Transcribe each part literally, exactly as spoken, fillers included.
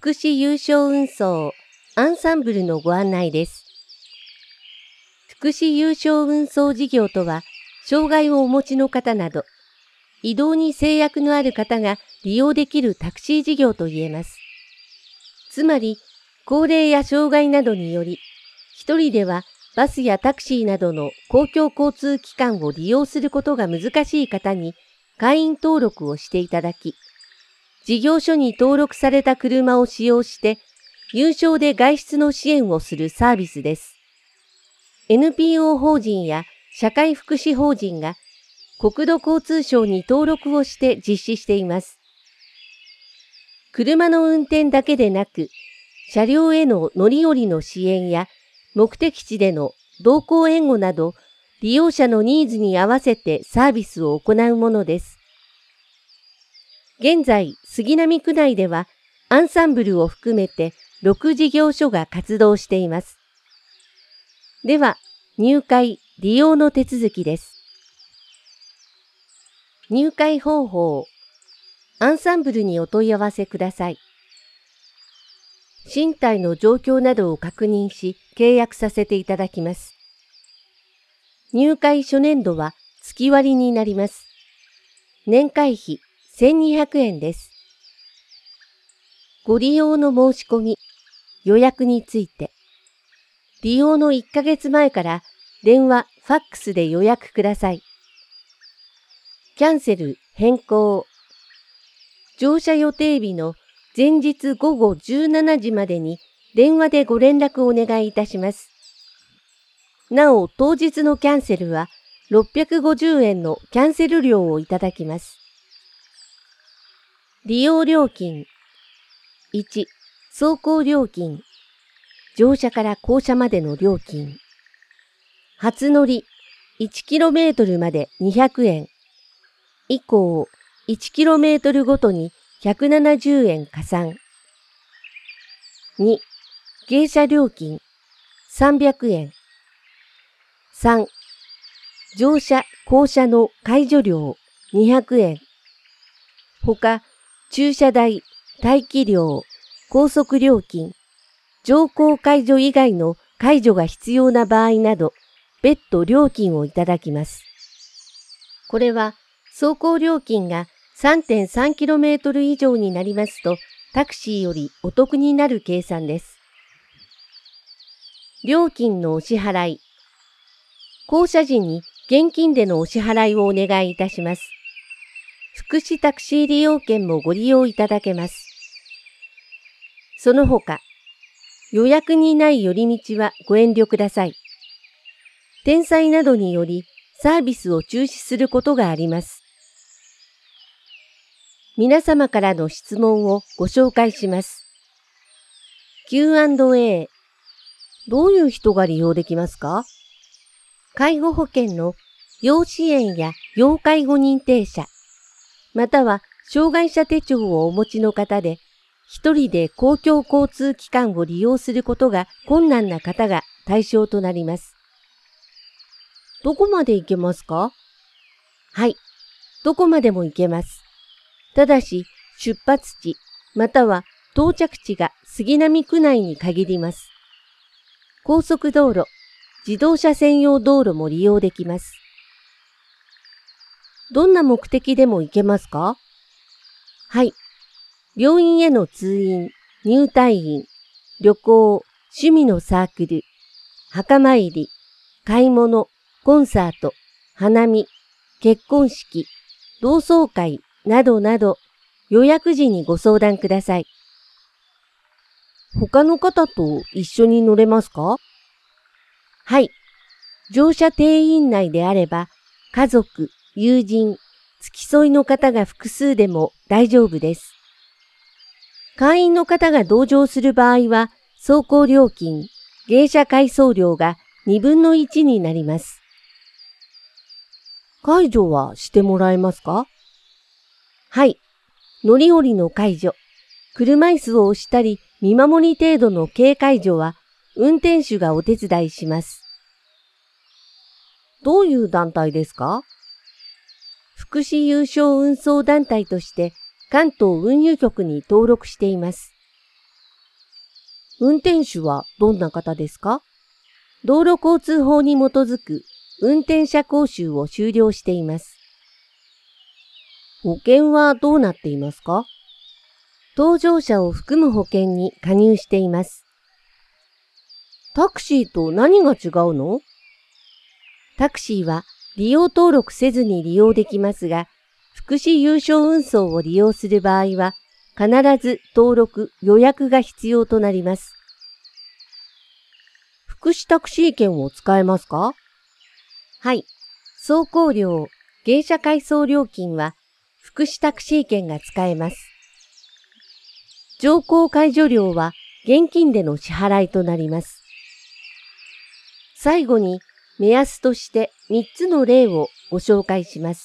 福祉有償運送アンサンブルのご案内です。福祉有償運送事業とは、障害をお持ちの方など、移動に制約のある方が利用できるタクシー事業と言えます。つまり、高齢や障害などにより、一人ではバスやタクシーなどの公共交通機関を利用することが難しい方に会員登録をしていただき、事業所に登録された車を使用して、有償で外出の支援をするサービスです。エヌピーオー 法人や社会福祉法人が国土交通省に登録をして実施しています。車の運転だけでなく、車両への乗り降りの支援や目的地での同行援護など、利用者のニーズに合わせてサービスを行うものです。現在、杉並区内ではアンサンブルを含めてろく事業所が活動しています。では、入会・利用の手続きです。入会方法。アンサンブルにお問い合わせください。身体の状況などを確認し、契約させていただきます。入会初年度は月割になります。年会費せんにひゃくえんです。ご利用の申し込み、予約について。利用のいっかげつまえから電話、ファックスで予約ください。キャンセル、変更。乗車予定日の前日午後じゅうしちじまでに電話でご連絡をお願いいたします。なお、当日のキャンセルはろっぴゃくごじゅうえんのキャンセル料をいただきます。利用料金。いち、走行料金。乗車から降車までの料金。初乗り いちキロメートル までにひゃくえん。以降、いちキロメートル ごとにひゃくななじゅうえん加算。に、迎車料金さんびゃくえん。さん、乗車・降車の介助料にひゃくえん。ほか、駐車代、待機料、高速料金、乗降介助以外の介助が必要な場合など、別途料金をいただきます。これは、走行料金が さんてんさんキロメートル 以上になりますと、タクシーよりお得になる計算です。料金のお支払い。降車時に現金でのお支払いをお願いいたします。福祉タクシー利用券もご利用いただけます。その他、予約にない寄り道はご遠慮ください。転載などによりサービスを中止することがあります。皆様からの質問をご紹介します。キューアンドエー。どういう人が利用できますか？介護保険の要支援や要介護認定者、または障害者手帳をお持ちの方で、一人で公共交通機関を利用することが困難な方が対象となります。どこまで行けますか？はい、どこまでも行けます。ただし、出発地、または到着地が杉並区内に限ります。高速道路、自動車専用道路も利用できます。どんな目的でも行けますか？はい。病院への通院、入退院、旅行、趣味のサークル、墓参り、買い物、コンサート、花見、結婚式、同窓会などなど予約時にご相談ください。他の方と一緒に乗れますか？はい。乗車定員内であれば、家族、友人、付き添いの方が複数でも大丈夫です。会員の方が同乗する場合は、走行料金、迎車回送料がにぶんのいちになります。介助はしてもらえますか？はい。乗り降りの介助、車椅子を押したり見守り程度の軽介助は運転手がお手伝いします。どういう団体ですか？福祉有償運送団体として関東運輸局に登録しています。 運転手はどんな方ですか？道路交通法に基づく運転者講習を修了しています。保険はどうなっていますか？搭乗者を含む保険に加入しています。タクシーと何が違うの？タクシーは利用登録せずに利用できますが、福祉有償運送を利用する場合は、必ず登録・予約が必要となります。福祉タクシー券を使えますか？はい。走行料、迎車回送料金は、福祉タクシー券が使えます。乗降介助料は現金での支払いとなります。最後に目安としてみっつの例をご紹介します。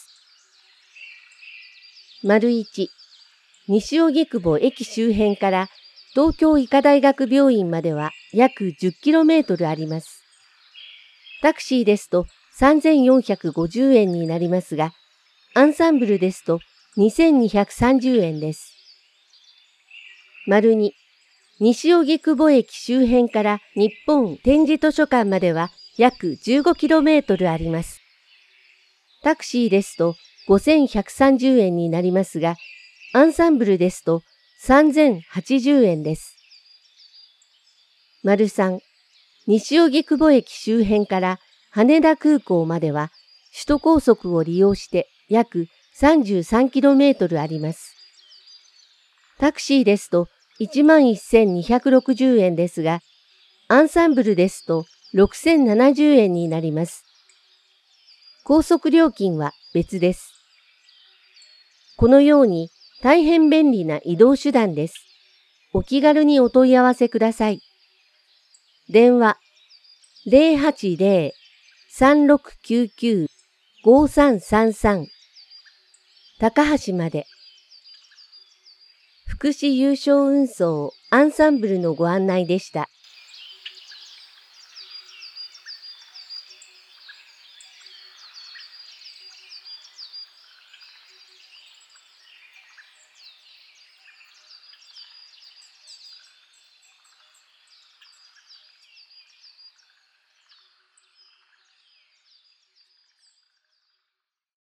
丸いち、西荻窪駅周辺から東京医科大学病院までは約 じゅっキロメートル あります。タクシーですとさんぜんよんひゃくごじゅうえんになりますが、アンサンブルですとにせんにひゃくさんじゅうえんです。丸に、西荻窪駅周辺から日本展示図書館までは約 じゅうごキロメートル あります。タクシーですとごせんひゃくさんじゅうえんになりますが、アンサンブルですとさんぜんはちじゅうえんです。丸さん、西荻窪駅周辺から羽田空港までは首都高速を利用して約 さんじゅうさんキロメートル あります。タクシーですと いちまんせんにひゃくろくじゅうえんですが、アンサンブルですとろくせんななじゅうえんになります。高速料金は別です。このように大変便利な移動手段です。お気軽にお問い合わせください。電話 ゼロはちゼロ さんろくきゅうきゅう ごさんさんさん 高橋まで。福祉有償運送アンサンブルのご案内でした。